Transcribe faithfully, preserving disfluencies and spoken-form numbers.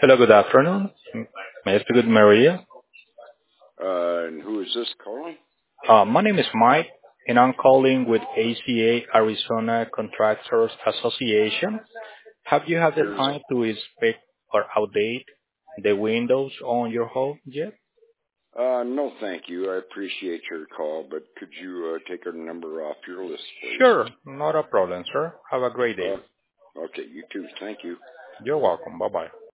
Hello, good afternoon. May I speak with Maria? Uh, and who is this calling? Uh, my name is Mike, and I'm calling with A C A Arizona Contractors Association. Have you had the There's, time to inspect or update the windows on your home yet? uh, no thank you. I appreciate your call, but could you, uh, take our number off your list, please? Sure, not a problem, sir. Have a great day. Uh, okay, you too. Thank you. You're welcome. Bye-bye.